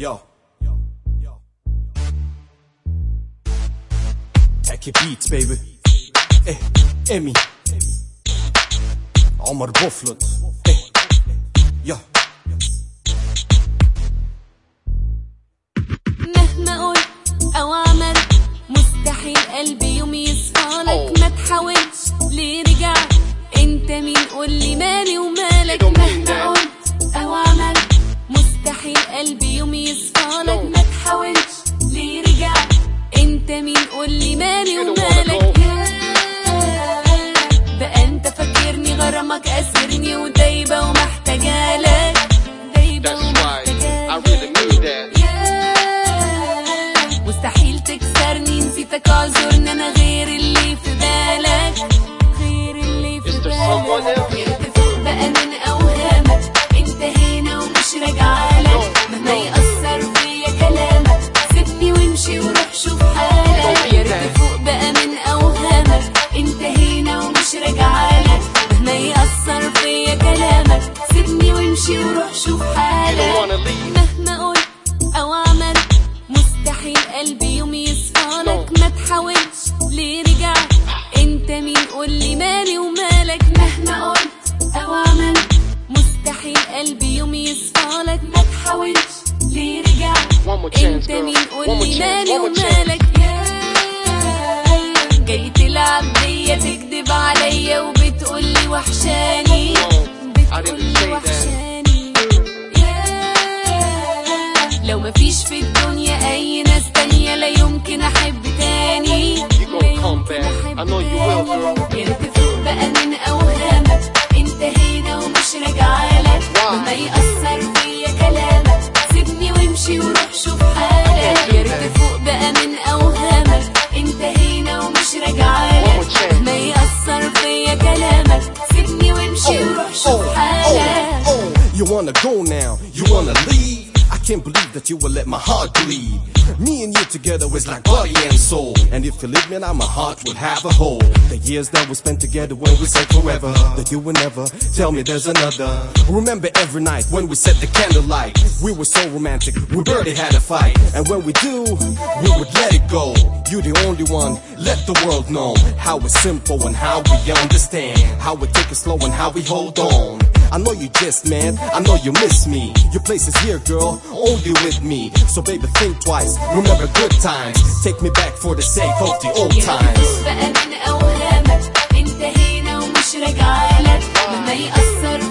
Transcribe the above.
Yo. Taki beats baby. Emi عمر بوفلت. يا مهما قلت او عملت مستحيل قلبي يوم يصفالك. ما تحاولش ليه رجعت، انت مين قولي مالي ومالك. مهما قلت او عملت مستحيل قلبي يوم يصفالك. ما تحاولش ليه رجعت، انت مين قولي مالي ومالك. بقى انت فاكرني غرامك اسرني ودايبه ومحتاجالك، دايبه ومحتاجالك. مستحيل تكسرني، نسيتك اعذرني، انا غير اللي في بالك، غير اللي في بالك. ارتفع بقى من اوهامك، انتهينا ومش راجعالك. مهما يأثر فيا كلامك سيبني وامشي وروح شوف حالك. يا ريت فوق بقى من اوهامك، انتهينا ومش راجعالك. مهما يأثر فيا كلامك سيبني وامشي وروح شوف حالك. مهما قلت او عملت مستحيل قلبي يوم يصفالك. ما تحاولش ليه رجعت، انت مين قولي مالي ومالك. مهما قلت او عملت مستحيل قلبي يوم يصفالك. ما تحاولش ليه رجعت، انت مين قولي مالي ومالك. جاي تلعب بيا تكدب عليا وبتقولي وحشاني، بتقولي وحشاني. لو مفيش في الدنيا اي ناس تانية لا يمكن احب تاني، لا يمكن احب تاني. يا ريت فوق بقى من اوهامك، انتهينا ومش راجعالك. مهما يأثر فيا كلامك سيبني وامشي وروح شوف حالك. يا ريت فوق بقى من اوهامك، انتهينا ومش راجعالك. مهما يأثر فيا كلامك سيبني وامشي وروح شوف حالك. You wanna go now, you wanna leave. I can't believe that you will let my heart bleed. Me and you together is like body and soul. And if you leave me now, my heart will have a hole. The years that we spent together when we said forever, that you would never tell me there's another. Remember every night when we set the candlelight. We were so romantic, we barely had a fight. And when we do, we would let it go. You're the only one, let the world know how it's simple and how we understand, how we take it slow and how we hold on. I know you just mad, I know you miss me. Your place is here, girl, only with me. So baby, think twice, remember good times. Take me back for the sake of the old times. بقى من اوهامك، انتهينا ومش راجعالك. مهما يأثر